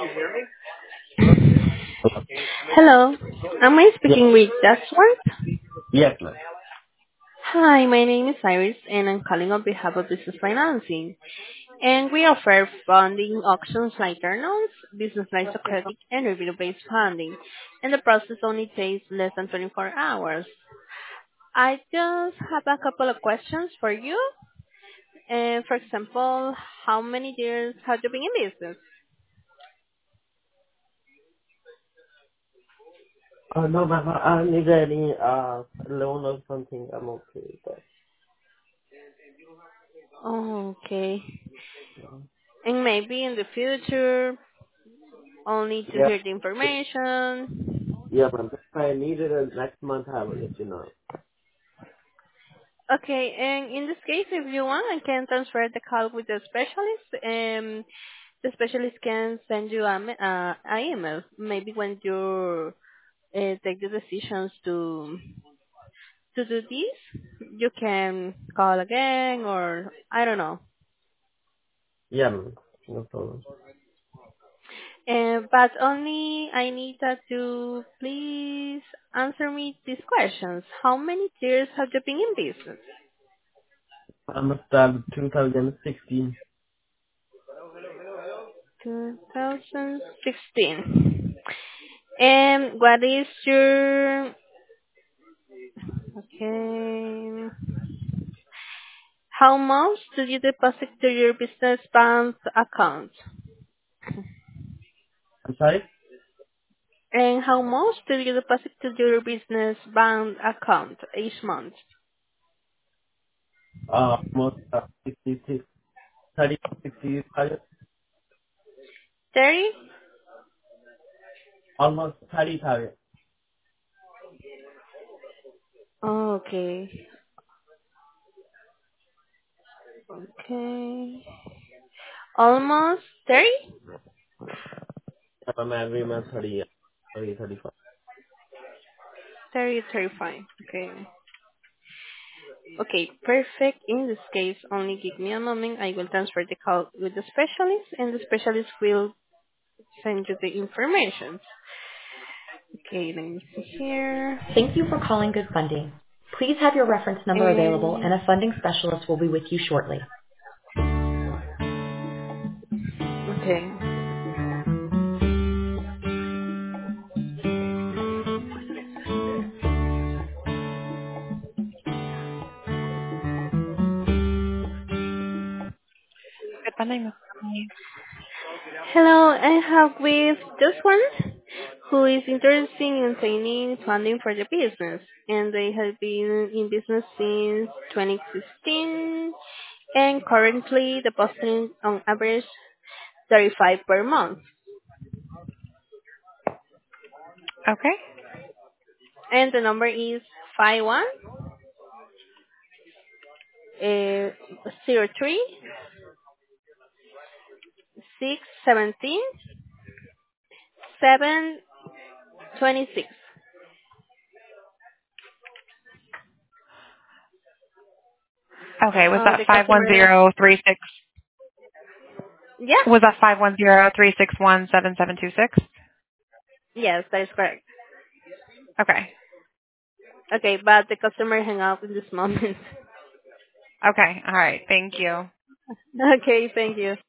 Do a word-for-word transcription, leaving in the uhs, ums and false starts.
Hello. Am I Yeah. speaking with Jaswant? Yes, ma'am. Hi, my name is Iris, and I'm calling on behalf of Business Financing. And we offer funding options like term loans, business lines of credit, and review-based funding. And the process only takes less than twenty-four hours. I just have a couple of questions for you. And for example, how many years have you been in business? Uh, no, ma'am. I I need any uh loan or something. I'm okay with that. Oh, okay. Yeah. And maybe in the future, only to Yeah. hear the information. Yeah, ma'am. If I need it uh, next month, I will let you know. Okay, and in this case, if you want, I can transfer the call with the specialist. Um, the specialist can send you a, me- uh, a email. Maybe when you uh, take the decisions to to do this, you can call again, or I don't know. Yeah, ma'am. No problem. Uh, but only I need that to please answer me these questions. How many years have you been in business? I'm started twenty sixteen. twenty sixteen. And what is your okay? How much do you deposit to your business bank account? I'm sorry? And how much do you deposit to your business bank account each month? Uh, almost uh, sixty-six, thirty, sixty, thirty, Thirty. almost thirty thousand. Okay. Okay. Almost thirty. I'm every month thirty, thirty, thirty-five. Thirty, thirty-five. Okay. Okay, perfect. In this case, only give me a moment. I will transfer the call with the specialist, and the specialist will send you the information. Okay, let me see here. Thank you for calling Good Funding. Please have your reference number available and And a funding specialist will be with you shortly. okay. Good funding. Hello, I have with this one who is interested in obtaining funding for the business, and they have been in business since twenty sixteen, and currently depositing on average thirty-five per month. Okay. And the number is five one uh, zero three six seventeen seven twenty six. Okay. Was Uh, that the five one customer, zero three six? yeah, Was that five one zero three six one seven seven two six? yes, that is correct. Okay. Okay, but the customer hang up in this moment. Okay. All right. Thank you. Okay, thank you.